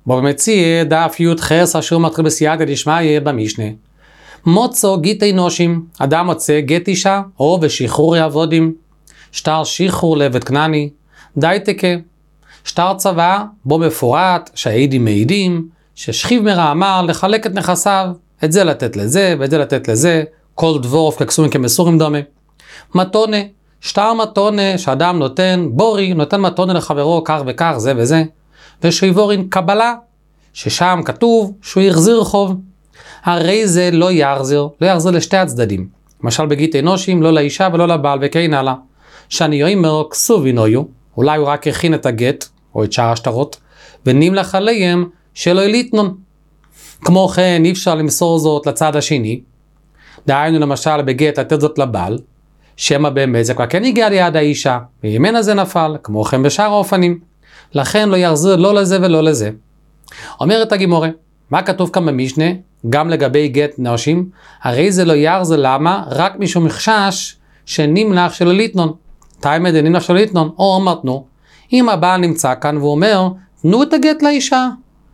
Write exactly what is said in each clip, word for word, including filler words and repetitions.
בו במציע דף י' חס אשר מתחיל בסייעתא דשמיא במשנה. מוצא גיטי נושים, אדם מוצא גט אישה או ושחרור עבודים, שטר שחרור לעבד כנעני, די תקה, שטר צוואה בו מפורט שהעדים מעידים ששכיב מרע אמר לחלק את נכסיו, את זה לתת לזה ואת זה לתת לזה, כל דבורף ככסורים כמסורים דומה. מתונה, שטר מתונה שאדם נותן, בורי נותן מתונה לחברו כך וכך זה וזה, ושיבורין קבלה ששם כתוב שהוא יחזיר חוב. הרי זה לא יחזיר, לא יחזיר לשתי הצדדים. למשל בגיטי נושים, לא לאישה ולא לבעל וכן הלאה. שאני אומר כסובי נויו, אולי הוא רק הכין את הגט או את שאר השטרות, ונמלך עליהם שלא יליתנון. כמו כן אי אפשר למסור זאת לצד השני, דהיינו למשל בגט לתת זאת לבעל, שמה באמת זה כבר כן הגיע ליד האישה, וימנה זה נפל, כמו כן בשאר האופנים. לכן לא יחזיר לא לזה ולא לזה. אומרת הגימורה, מה כתוב כאן במשנה? גם לגבי גט נושים, הרי זה לא יחזיר למה? רק משום חשש שנמלך שלא ליתנון. תאימד נמלך שלא ליתנון, או אמרתנו, אם הבעל נמצא כאן והוא אומר, תנו את הגט לאישה.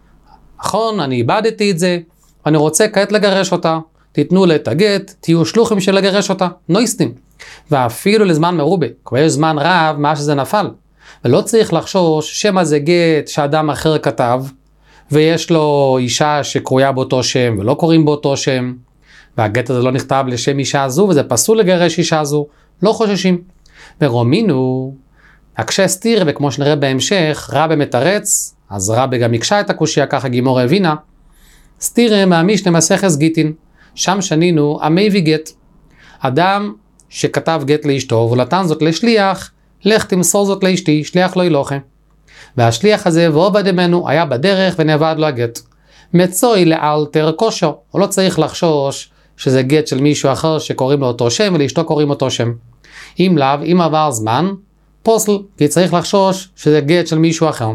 נכון, אני איבדתי את זה, ואני רוצה כעת לגרש אותה. תיתנו לה את הגט, תהיו שלוחים של לגרש אותה, נויסטים. ואפילו לזמן מרובה, כבר יש זמן רב מה שזה נפל. ולא צריך לחשוש שמה זה גט שאדם אחר כתב, ויש לו אישה שקרויה באותו שם ולא קוראים באותו שם, והגט הזה לא נכתב לשם אישה הזו, וזה פסול לגרש אישה הזו, לא חוששים. ורומינו, הקשה סתיר, וכמו שנראה בהמשך, רבי מתרץ, אז רבי גם יקשה את הקושיה, ככה גימור הבינה, סתירה מהמשנה מסכת גיטין, שם שנינו המביא גט. אדם שכתב גט לאשתו, ולתן זאת לשליח, לך תמסור זאת לאשתי, שליח לא ילוכה. והשליח הזה ועובד ממנו היה בדרך ונאבד לו הגט. מצוי לאלתר כושר, הוא לא צריך לחשוש שזה גט של מישהו אחר שקוראים לו אותו שם ולאשתו קוראים אותו שם. אם לאו, אם עבר זמן, פוסל, כי צריך לחשוש שזה גט של מישהו אחר.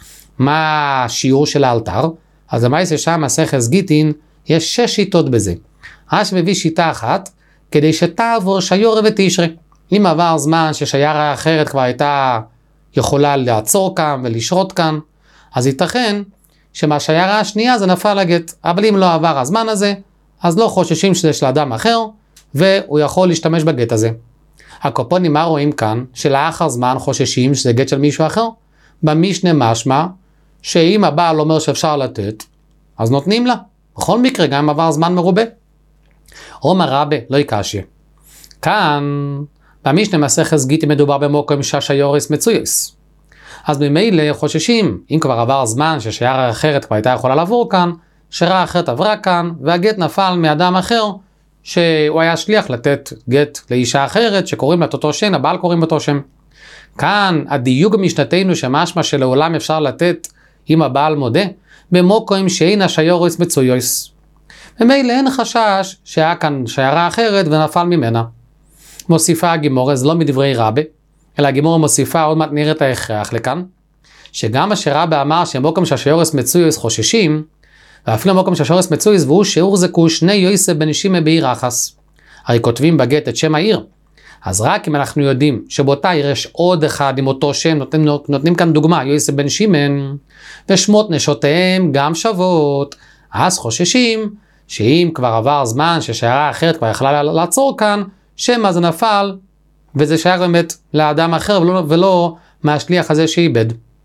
מה השיעור של האלתר? אז למעשה שם מסכת גיטין יש שש שיטות בזה. רש"י מביא שיטה אחת, כדי שתעבור שיורה ותשרה. אם עבר זמן ששיירה אחרת כבר הייתה יכולה לעצור כאן ולשרות כאן, אז ייתכן שמהשיירה השנייה זה נפל הגט. אבל אם לא עבר הזמן הזה, אז לא חוששים שזה של אדם אחר, והוא יכול להשתמש בגט הזה. הקופונים מה רואים כאן? שלאחר זמן חוששים שזה גט של מישהו אחר. במשנה משמע, שאם הבעל אומר שאפשר לתת, אז נותנים לה. בכל מקרה, גם אם עבר זמן מרובה. אומר רבי, לא יקשיה. כאן, במשנה מסכת גיטין מדובר במקום שהשיורס מצויס. אז ממילא חוששים, אם כבר עבר זמן ששיירה אחרת כבר הייתה יכולה לעבור כאן, שיירה אחרת עברה כאן, והגט נפל מאדם אחר, שהוא היה שליח לתת גט לאישה אחרת, שקוראים לה אותו שם, הבעל קוראים אותו שם. כאן, הדיוק במשנתנו שמשמע שלעולם אפשר לתת, אם הבעל מודה, במקום שאין השיורס מצויס. ממילא אין חשש שהיה כאן שיירה אחרת ונפל ממנה. מוסיפה הגימורה, זה לא מדברי רבי, אלא הגימורה מוסיפה, עוד מעט נראה את ההכרח לכאן, שגם השרבי אמר שמקום שהשיורס מצויס חוששים, ואפילו מקום שהשיורס מצויס והוא שיעור זכו שני יוסף בן שימי בעיר אחס. הרי כותבים בגט את שם העיר. אז רק אם אנחנו יודעים שבאותה עיר יש עוד אחד עם אותו שם, נותנים, נותנים כאן דוגמה, יוסף בן שימן, ושמות נשותיהם גם שוות, אז חוששים שאם כבר עבר זמן ששיירה אחרת כבר יכלה לעצור כאן, שמה זה נפל, וזה שייך באמת לאדם אחר, ולא, ולא מהשליח הזה שאיבד.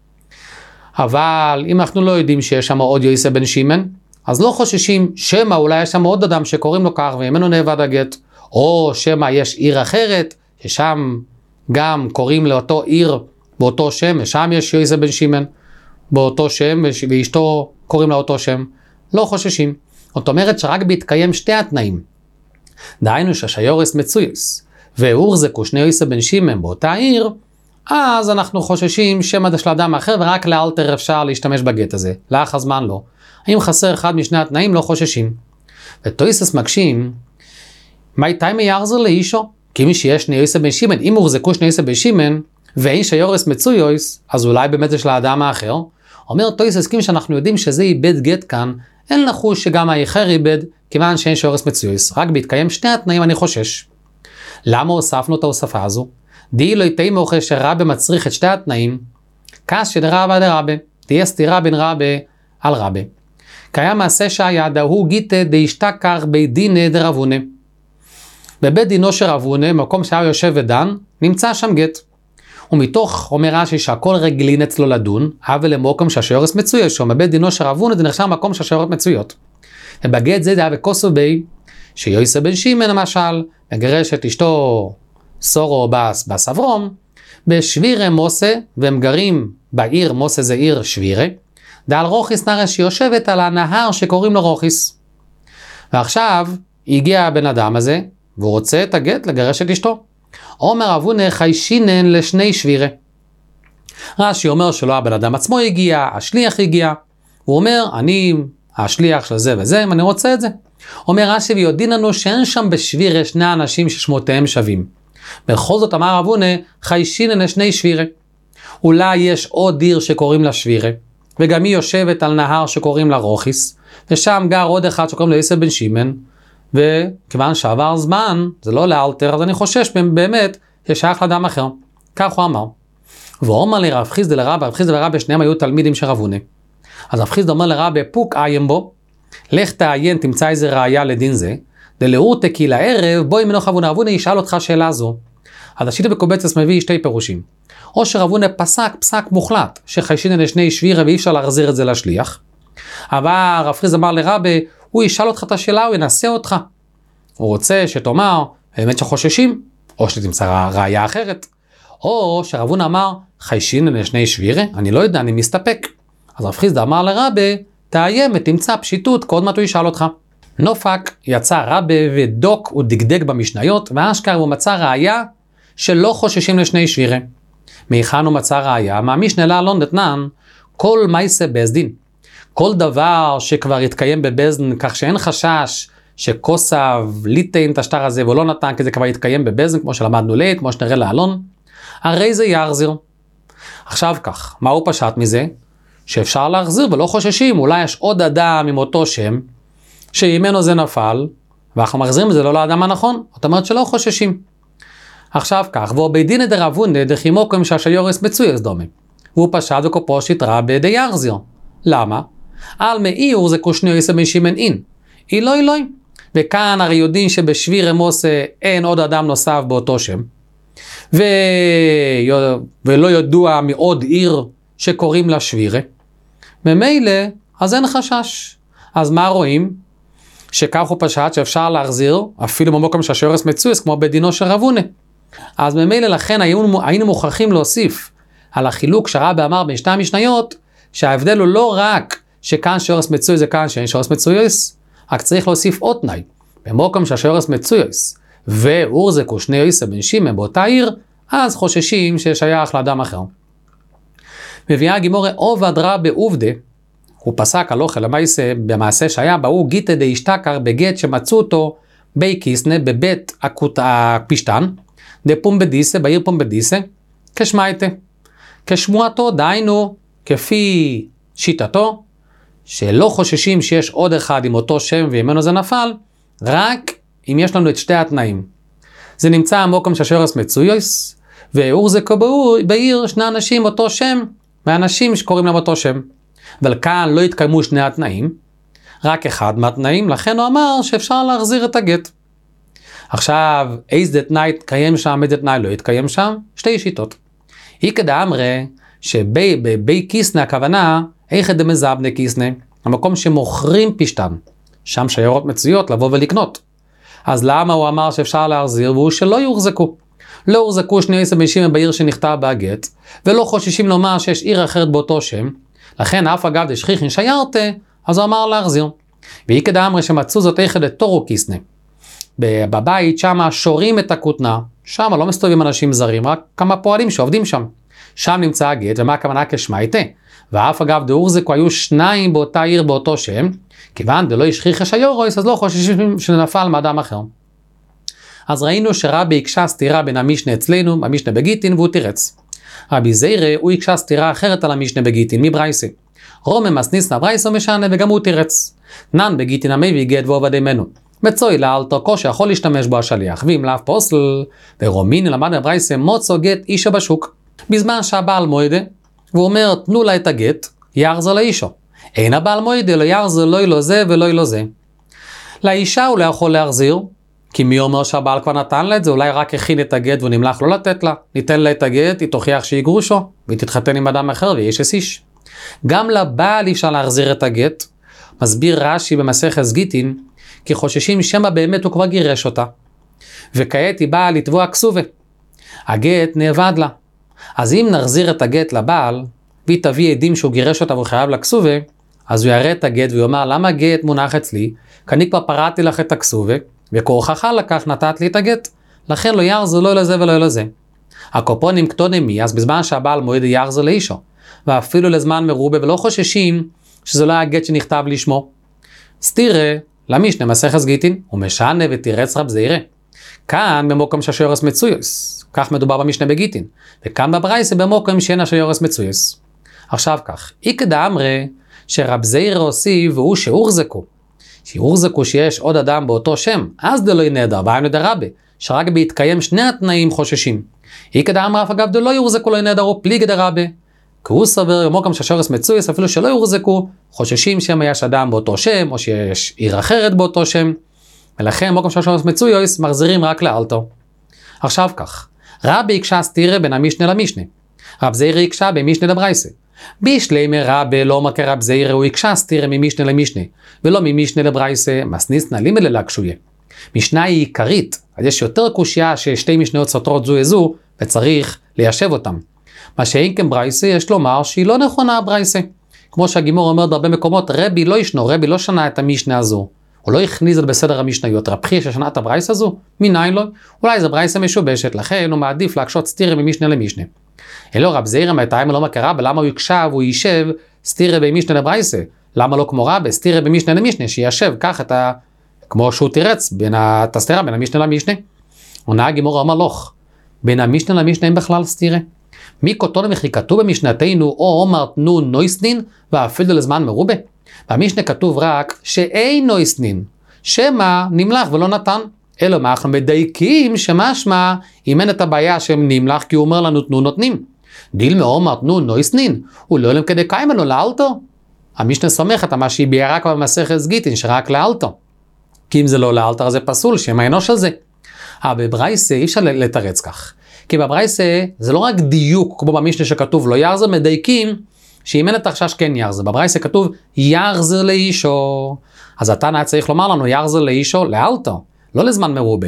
אבל אם אנחנו לא יודעים שיש שם עוד יוסף בן שימן, אז לא חוששים שמה אולי יש שם עוד אדם שקוראים לו כך, וימנו נאבד הגט, או שמה יש עיר אחרת, ששם גם קוראים לאותו עיר באותו שם, ושם יש יוסף בן שימן באותו שם, ואשתו קוראים לאותו שם. לא חוששים. זאת אומרת שרק בהתקיים שתי התנאים. דהיינו שהשיורס מצויס, והורזקו שני יוסף בן שימן באותה עיר, אז אנחנו חוששים שמא של אדם אחר, ורק לאלתר אפשר להשתמש בגט הזה. לאחר זמן לא. אם חסר אחד משני התנאים, לא חוששים. ותויסס מקשים, מי תימא יחזיר לאישו? כי מי שיש שני יוסף בן שימן, אם הורזקו שני יוסף בן שימן, ואין שיורס מצויס, אז אולי באמת זה של האדם האחר. אומר תויסס, כיוון שאנחנו יודעים שזה איבד גט כאן, אין לחוש שגם האחר איבד, כיוון שאין שיורס מצויס. רק בהתקיים שני התנאים אני חושש. למה הוספנו את ההוספה הזו? די לא יתאי מוחה שרבי מצריך את שתי התנאים, כס של רבא דרבי, תהיה סתירה בין רבי על רבי. קיים מעשה שהיה דהו גיטה דאשתכר בית דינא דרבונה. בבית דינו של רבונה, מקום שהיה יושב ודן, נמצא שם גט. ומתוך אומר רש"י שהכל רגלין אצלו לדון, אבל למוקם שהשיורס מצויה שם, בבית דינו של רבונה זה נחשב מקום שהשיורס מצויות. ובגט זה דעה וכוסו בי, שיוסף בן שמעון למשל, מגרש את אשתו סורו בס בס אברום, בשבירה מוסה, והם גרים בעיר, מוסה זה עיר שבירה, דעל רוחיס נרש שיושבת על הנהר שקוראים לו רוחיס. ועכשיו הגיע הבן אדם הזה, והוא רוצה את הגט לגרש את אשתו. אומר אבונה חיישינן לשני שבירה. רש"י אומר שלא הבן אדם עצמו הגיע, השליח הגיע, הוא אומר אני השליח של זה וזה, אם אני רוצה את זה. אומר רש"י ויודעים לנו שאין שם בשבירה שני אנשים ששמותיהם שווים. בכל זאת אמר אבונה חיישינן לשני שבירה. אולי יש עוד עיר שקוראים לה שבירה, וגם היא יושבת על נהר שקוראים לה רוחיס, ושם גר עוד אחד שקוראים לו יוסף בן שמעון, וכיוון שעבר זמן, זה לא לאלתר, אז אני חושש באמת ששייך לאדם אחר. כך הוא אמר. והוא אומר לי רב חיסדא לרבא, רב חיסדא ורבא שניהם היו תלמידים של רבונה. אז רב חיסדא אומר לרבא, פוק עיין בו, לך תעיין, תמצא איזה ראיה לדין זה, דלאורתא כי לערב, בואי מנוח רבונה, רבונה ישאל אותך שאלה זו. אז השיטה בקובצס מביא שתי פירושים. או שרבונה פסק פסק מוחלט, שחיישינן לשני שבירה ואי אפשר להחזיר את זה לשליח. אבל רב חיסדא אמר לרבא, הוא ישאל אותך את השאלה, הוא ינסה אותך. הוא רוצה שתאמר, באמת שחוששים, או שתמצא ראיה אחרת. או שרבונה אמר, חיישינן לשני שבירה, אני לא יודע, אני מסתפק. אז רב חיסדא אמר לרבא, תאיים ותמצא פשיטות, כל מה הוא ישאל אותך. נופק יצא רבא ודוק ודגדג במשניות, ואשכר הוא מצא ראיה שלא חוששים לשני שבירה. מהיכן הוא מצא ראיה? מהמשנה לאלון דתנן, כל מייסה בזדין. כל דבר שכבר התקיים בבזדין, כך שאין חשש שכוסב ליטין את השטר הזה ולא נתן, כי זה כבר התקיים בבזדין, כמו שלמדנו לית, כמו שנראה לאלון, הרי זה יחזיר. עכשיו כך, מה הוא פשט מזה? שאפשר להחזיר ולא חוששים, אולי יש עוד אדם עם אותו שם, שימנו זה נפל, ואנחנו מחזירים את זה לא לאדם הנכון, זאת אומרת שלא חוששים. עכשיו כך, והוא בדינא דרבונה דחימוקם שהשיורס מצויס דומה. והוא פשט וקופושית רבי דיחזיר. למה? על מאיר זה קושני יוסף בן שמעון אין. אילוי אילוי. וכאן הרי יודעים שבשבירה מוסה אין עוד אדם נוסף באותו שם. ו... ולא ידוע מעוד עיר שקוראים לה שבירה. ממילא, אז אין חשש. אז מה רואים? שכך הוא פשט שאפשר להחזיר, אפילו במקום שהשיורס מצויס, כמו בדינו של רבונה. אז ממילא לכן היינו, היינו מוכרחים להוסיף על החילוק שרבא אמר בין שתי המשניות, שההבדל הוא לא רק שכאן שיורס מצויס זה כאן שאין שיורס מצויס, רק צריך להוסיף עוד תנאי. במקום שהשיורס מצויס, ואורזק הוא שני יוסף בן שמעון באותה עיר, אז חוששים ששייך לאדם אחר. מביאה הגימורה עובד רבי עובדה, הוא פסק הלכה למעשה במעשה שהיה באו גיטה דאשתכר בגט שמצאו אותו בי קיסנה בבית הפשטן, דפומבדיסה, בעיר פומבדיסה, כשמייטה. כשמועתו, דיינו, כפי שיטתו, שלא חוששים שיש עוד אחד עם אותו שם וימנו זה נפל, רק אם יש לנו את שתי התנאים. זה נמצא המוקם שהשיורס מצויס, ואורזקו בעיר שני אנשים אותו שם, ואנשים שקוראים להם אותו שם. אבל כאן לא התקיימו שני התנאים, רק אחד מהתנאים, לכן הוא אמר שאפשר להחזיר את הגט. עכשיו, איזה תנאי התקיים שם, איזה תנאי לא התקיים שם? שתי שיטות. איקא דאמרי, שבי קיסנה הכוונה, איך דמזבנה קיסנה, המקום שמוכרים פשטן, שם שיירות מצויות לבוא ולקנות. אז למה הוא אמר שאפשר להחזיר, והוא שלא יוחזקו. לא הוחזקו שני יוסף בן שמעון בעיר שנכתב בהגט, ולא חוששים לומר שיש עיר אחרת באותו שם, לכן אף אגב דשכיחין שיירתה, אז הוא אמר להחזיר. ואיקא דאמרי שמצאו זאת איך דתורו קיסנה. בבית שם שורים את הכותנה, שם לא מסתובבים אנשים זרים, רק כמה פועלים שעובדים שם. שם נמצא הגט, ומה הכוונה כשמייטה? ואף אגב דאורזקו היו שניים באותה עיר באותו שם, כיוון דלא ישכיחי שיורוס, אז לא חוששים שנפל מאדם אחר. אז ראינו שרבי הקשה סתירה בין המשנה אצלנו, המשנה בגיטין, והוא תירץ. רבי זיירה, הוא הקשה סתירה אחרת על המשנה בגיטין, מברייסה. רומם מסניסנה ברייסה משנה, וגם הוא תירץ. נן בגיטין המביא גט ועובד ממנו. מצוי לאלתר כושר יכול להשתמש בו השליח, ואם לאו פוסל, ורומין למד בברייסה מוצו גט אישה בשוק. בזמן שהבעל מועדה, והוא אומר, תנו לה את הגט, יחזר לאישו. אין הבעל מוידה לא יחזיר לא לא זה ולא לא זה. לאישה הוא לא יכול להחזיר, כי מי אומר שהבעל כבר נתן לה את זה, אולי רק הכין את הגט ונמלח לא לתת לה. ניתן לה את הגט, היא תוכיח שהיא גרושו, והיא תתחתן עם אדם אחר ויש אסיש. גם לבעל אי אפשר להחזיר את הגט. מסביר רש"י במסכת גיטין, כי חוששים שמא באמת הוא כבר גירש אותה. וכעת היא באה לתבוע כסובה. הגט נאבד לה. אז אם נחזיר את הגט לבעל, והיא תביא עדים שהוא גירש אותה והוא חייב לכסובה, אז הוא יראה את הגט ויאמר, למה הגט מונח אצלי? כי אני כבר פרעתי לך את הכסובה, וכורחך לכך נתת לי את הגט. לכן לא יחזיר לא לזה ולא לזה. הקופונים קטונים מי, אז בזמן שהבעל מועד יחזיר לאישו, ואפילו לזמן מרובה, ולא חוששים שזה לא הגט שנכתב לשמו. סתירה, למשנה מסכת גיטין, ומשנה ותירץ רב זעירא. כאן במוקם שהשיורס מצויוס, כך מדובר במשנה בגיטין, וכאן בברייסה במוקם שאין השיורס מצויוס. עכשיו כך, איקא דאמרי שרב זעירא הוסיף והוא שהוחזקו, שהוחזקו שיש עוד אדם באותו שם, אז דלוי נדר, באים לדרבה, שרק בהתקיים שני התנאים חוששים. איקא דאמרי אף אגב דלוי יוחזקו לא נדר או פליגי דרבה, כי הוא סובר במוקם שהשיורס מצויוס, אפילו שלא יוחזקו, חוששים שמא יש אדם באותו שם, או שיש עיר אחרת באותו שם, ולכן מוקם שהשיורס מצויוס מחזירים רק לאלתו. עכשיו כך, רבי הקשה סתירה בין המשנה למשנה. רב זעירא הקשה במשנה לברייסה. בישלמי רבי לא אומר כרב זעירא הוא הקשה סתירה ממשנה למשנה, ולא ממשנה לברייסה, מסניסנא לימי ללקשויה. משנה היא עיקרית, אז יש יותר קושיה ששתי משניות סותרות זו איזו, וצריך ליישב אותם. מה שאין כן ברייסה, יש לומר שהיא לא נכונה ברייסה. כמו שהגימור אומר בהרבה מקומות, רבי לא ישנו, רבי לא שנה את המשנה הזו. הוא לא הכניס את בסדר המשניות, רב חייא ששנה את הברייסה הזו? מניין לא? אולי זה ברייסה משובשת, לכן הוא מעדיף להקשות סתירה ממשנה למשנה. אלו רב זעירא מטעם לא מכרה, ולמה הוא יקשב, הוא יישב סתירה במשנה לברייסה? למה לא כמו רבי, סתירה במשנה למשנה, שיישב כך את ה... כמו שהוא תירץ, בין הסתירה בין המשנה למשנה. עונה הגימור אמר לוך, בין המשנה למשנה אין בכלל סתירה. מי כותון וכי כתוב במשנתנו, או אומר תנו נויסנין, ואפילו לזמן מרובה. במשנה כתוב רק שאין נויסנין, שמה נמלח ולא נתן. אלא מה, אנחנו מדייקים שמשמע, אם אין את הבעיה שהם נמלח, כי הוא אומר לנו תנו נותנים. דיל מאומר תנו נויסנין, הוא לא אלם כדי קיימן או לאלתו. המשנה סומכת על מה שהיא ביארה כבר במסכת גיטין, שרק לאלתו. כי אם זה לא לאלתר, זה פסול, שמה אינו של זה. אבל בברייסה אי אפשר לתרץ כך. כי בברייסה זה לא רק דיוק, כמו במשנה שכתוב לא יחזיר, מדייקים, שאם אין את החשש כן יחזיר. בברייסה כתוב יחזיר לאישו. אז התנא צריך לומר לנו יחזיר לאישו לאלתר, לא לזמן מרובה.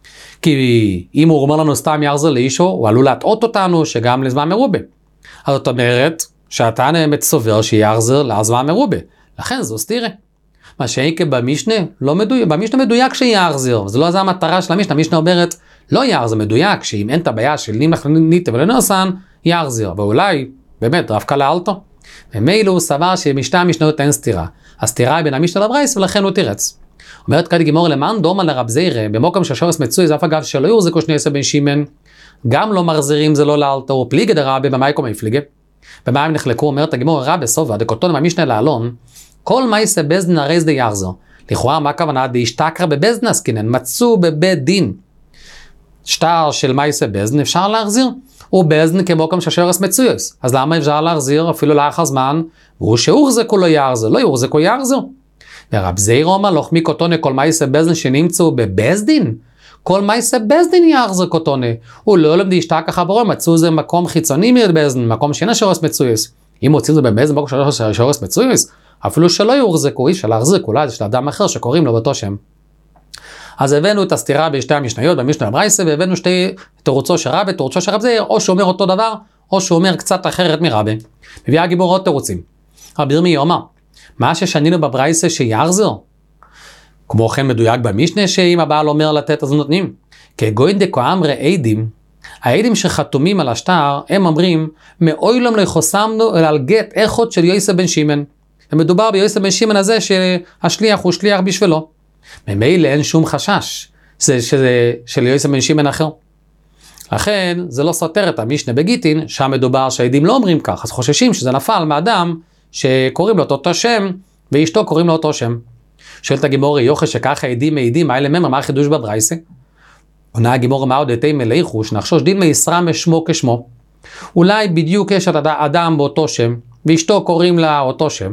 כי אם הוא אומר לנו סתם יחזיר לאישו, הוא עלול להטעות אותנו שגם לזמן מרובה. אז זאת אומרת שהתנא באמת סובר שיחזיר לזמן מרובה. לכן זו סתירה. מה שאיקה במשנה לא מדויק, במשנה מדויק שיחזיר, זה לא זה המטרה של המשנה, המשנה אומרת לא יחזיר, מדויק שאם אין את הבעיה של נמלח ניטה ולנוסן, יחזיר, ואולי באמת דווקא לאלתו. ומילא הוא סבר שבשתי המשניות אין סתירה, הסתירה היא בין המשנה לברייסה ולכן הוא תירץ. אומרת כאן גימור למען דומה לרב זעירא, במוקם שהשיורס מצוי, זה אף אגב שלא יוחזקו שני עשר בן שמן, גם לא מחזירים זה לא לאלתו, הוא פליגי דרבי במאיקו מפליגי. במה הם נחלקו, אומרת הגימור רבי סובה, דקוטון מהמשנה לאלון, כל מייסה בזדין הרי זה יחזור. לכאורה מה הכוונה? דהשתכרא בבזדין עסקינן, מצאו בבית דין. שטר של מייסה בזדין אפשר להחזיר. הוא בזדין כמוקם שהשיורס מצויוס. אז למה אפשר להחזיר אפילו לאחר זמן? והוא שהוחזקו לא יחזיר, לא יוחזקו יחזיר. ורב זעירא אומר לוך מי קוטונה כל מייסה בזדין שנמצאו בבזדין? כל מייסה בזדין יחזיר קוטונה. הוא לא למד דהשתכרא חברו, מצאו זה מקום חיצוני מבזדין, מקום שאין השיורס מצויוס. אם מוצאים זה בבזדין, מקום שהשיורס מצויוס, אפילו שלא יוחזקו, אי אפשר להחזיק, אולי זה של אדם אחר שקוראים לו באותו שם. אז הבאנו את הסתירה בשתי המשניות, במשנה לברייסה, והבאנו שתי תירוצו של רבי, תירוצו של רב זעירא, או שהוא אומר אותו דבר, או שהוא אומר קצת אחרת מרבי. מביאה הגימור עוד תירוצים. רבי ירמיה אומר, מה ששנינו בברייסה שיחזיר? כמו כן מדויק במשנה שאם הבעל אומר לתת אז נותנים. כגוין דקאמרי עדים, העדים שחתומים על השטר, הם אומרים, מאוילום לא חוסמנו אלא על גט אחד של יוסף בן שמעון. ומדובר ביוסף בן שמעון הזה שהשליח הוא שליח בשבילו. ממילא אין שום חשש זה שזה של יוסף בן שמעון אחר. לכן זה לא סותר את המשנה בגיטין, שם מדובר שהעדים לא אומרים כך, אז חוששים שזה נפל מאדם שקוראים לו אותו שם, ואשתו קוראים לו אותו שם. שואלת הגימור יוחד שככה העדים מעידים, מה אלה ממר, מה החידוש בברייסה? עונה הגימור מה עוד אתי מליחו, שנחשוש דין מישרה משמו כשמו. אולי בדיוק יש את אדם באותו שם, ואשתו קוראים לה אותו שם.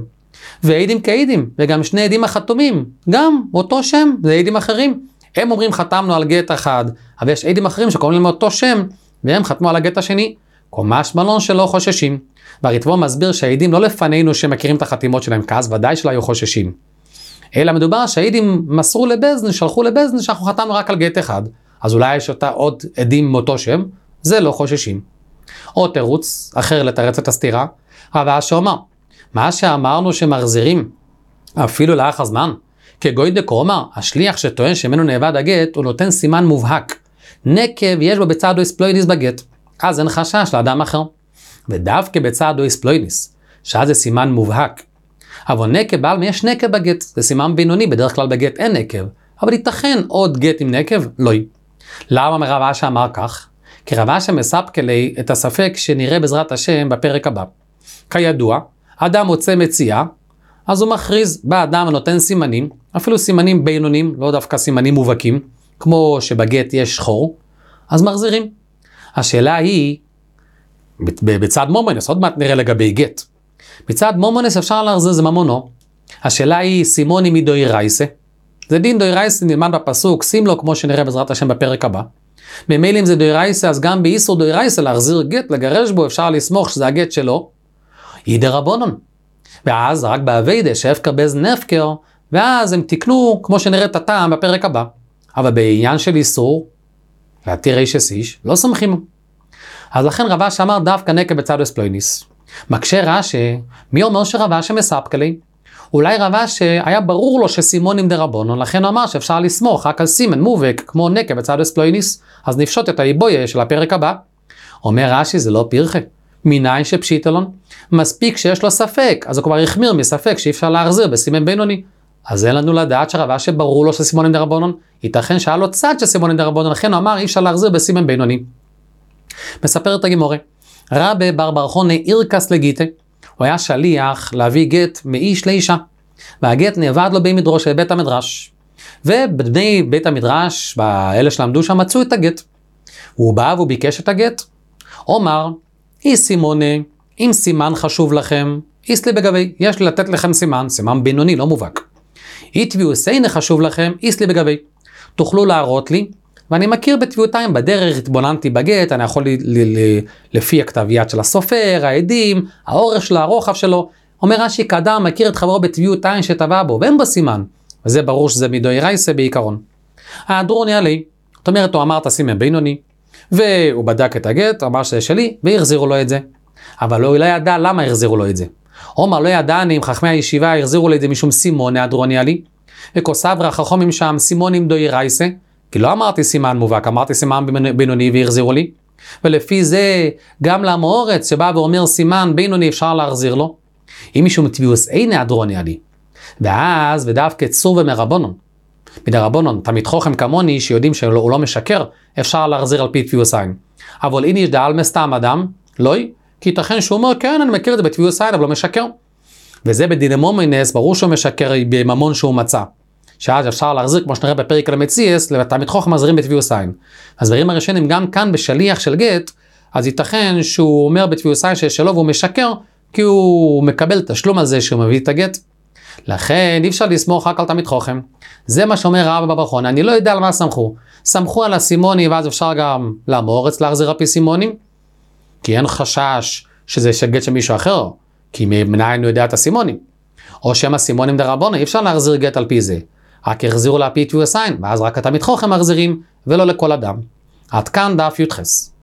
ועדים כעדים, וגם שני עדים החתומים, גם אותו שם, זה עדים אחרים. הם אומרים חתמנו על גט אחד, אבל יש עדים אחרים שקוראים להם אותו שם, והם חתמו על הגט השני. קומש מלון שלא חוששים. והריטב"א מסביר שהעדים לא לפנינו שמכירים את החתימות שלהם, כאז ודאי שלא היו חוששים. אלא מדובר שהעדים מסרו לבזן, שלחו לבזן שאנחנו חתמנו רק על גט אחד, אז אולי יש אותה עוד עדים מאותו שם, זה לא חוששים. או תירוץ אחר לתרץ את הסתירה, רב אשי אומר, מה שאמרנו שמחזירים אפילו לאחר זמן, כגוי דקומר, השליח שטוען שמנו נאבד הגט, הוא נותן סימן מובהק. נקב יש בו בצד אספלויניס בגט, אז אין חשש לאדם אחר. ודווקא בצד אספלויניס, שאז זה סימן מובהק. אבל נקב בעל יש נקב בגט, זה סימן בינוני, בדרך כלל בגט אין נקב, אבל ייתכן עוד גט עם נקב? לא. למה רב אשי אמר כך? כי רב אשי מספק לי את הספק שנראה בעזרת השם בפרק הבא. כידוע, אדם מוצא מציאה, אז הוא מכריז, בא אדם ונותן סימנים, אפילו סימנים בינונים, לא דווקא סימנים מובהקים, כמו שבגט יש שחור, אז מחזירים. השאלה היא, בצד מומונס, עוד מעט נראה לגבי גט. בצד מומונס אפשר להחזיר, זה ממונו. השאלה היא, סימוני מדוי רייסה. זה דין דוי רייסה נלמד בפסוק, שים לו כמו שנראה בעזרת השם בפרק הבא. במילא אם זה דוי רייסה, אז גם באיסור דוי רייסה להחזיר גט, לגרש בו, אפשר לסמוך שזה הגט שלו. ידי רבונון. ואז רק באביידה שהפקר בז נפקר, ואז הם תקנו כמו שנראה את הטעם בפרק הבא. אבל בעניין של איסור, להתיר איש איש, לא סומכים. אז לכן רב אשי אמר דווקא נקב בצד אספלויניס. מקשה רש"י, מי אומר שרב אשי מספק לי? אולי רב אשי היה ברור לו שסימונים דרבנן, לכן הוא אמר שאפשר לסמוך רק על סימן מובהק כמו נקב בצד אספלויניס, אז נפשוט את האיבויה של הפרק הבא. אומר רש"י זה לא פרחה, מניין שפשיטלון, מספיק שיש לו ספק, אז הוא כבר החמיר מספק שאי אפשר להחזיר בסימן בינוני. אז אין לנו לדעת שרב אשי ברור לו שסימונים דרבנן, ייתכן שהיה לו צד של סימונים דרבנן, לכן הוא אמר אי אפשר להחזיר בסימן בינוני. מספר את הגימורה, רבי בר בר חונה אירקס לגיטה, הוא היה שליח להביא גט מאיש לאישה, והגט נאבד לו במדרוש לבית המדרש, ובבני בית המדרש, באלה שלמדו שם, מצאו את הגט. הוא בא והוא ביקש את הגט, אומר, אי סימונה, אם סימן חשוב לכם, איסלי בגבי, יש לי לתת לכם סימן, סימן בינוני, לא מובהק. איתביאו סיינה חשוב לכם, איסלי בגבי, תוכלו להראות לי, ואני מכיר בתביעותיים, בדרך התבוננתי בגט, אני יכול ל- ל- ל- לפי הכתב יד של הסופר, העדים, האורך שלו, הרוחב שלו, אומר רש"י, כאדם מכיר את חברו בתביעותיים שטבע בו, ואין בו סימן, וזה ברור שזה מדוי רייסה בעיקרון. האדרוני עלי, זאת אומרת, הוא אמר תסימן בינוני, והוא בדק את הגט, אמר שזה שלי, והחזירו לו את זה. אבל הוא לא ידע למה החזירו לו את זה. אומר, לא ידע אם חכמי הישיבה החזירו לו את זה משום סימון האדרוני עלי, וכוסב רחכומים שם סימונים דוי רייסה, כי לא אמרתי סימן מובהק, אמרתי סימן בינוני והחזירו לי, ולפי זה גם למאורץ שבא ואומר סימן בינוני אפשר להחזיר לו, אם משום תביעוס אין האדרוני עלי, ואז ודווקא צור ומרבונון, מדרבונון, תמיד חוכם כמוני שיודעים שהוא לא משקר, אפשר להחזיר על פי תביעוס עין. אבל אין יש דעל מסתם אדם, לא, כי ייתכן שהוא אומר, כן, אני מכיר את זה בתביעוס עין, אבל לא משקר. וזה בדיני מומינס, ברור שהוא משקר בממון שהוא מצא. שאז אפשר להחזיר, כמו שנראה בפרק למציאס, לתמיד חוכם מחזירים בתביעוס עין. אז דברים הראשונים גם כאן בשליח של גט, אז ייתכן שהוא אומר בתביעוס עין ששלו והוא משקר, כי הוא מקבל תשלום על זה שהוא מביא את הגט. לכן אי אפשר לסמוך רק על תמיד חוכם. זה מה שאומר רבי בר בר חונה, אני לא יודע על מה סמכו. סמכו על הסימונים, ואז אפשר גם למאורץ להחזיר על פי סימונים, כי אין חשש שזה גט של מישהו אחר, כי מנין הוא יודע את הסימונים. או שהם הסימונים דרבנן, אי אפשר להחזיר גט על פי זה. רק יחזירו לה פי תביעוס עין, ואז רק התמיד חוכם מחזירים, ולא לכל אדם. עד כאן דף י"ח.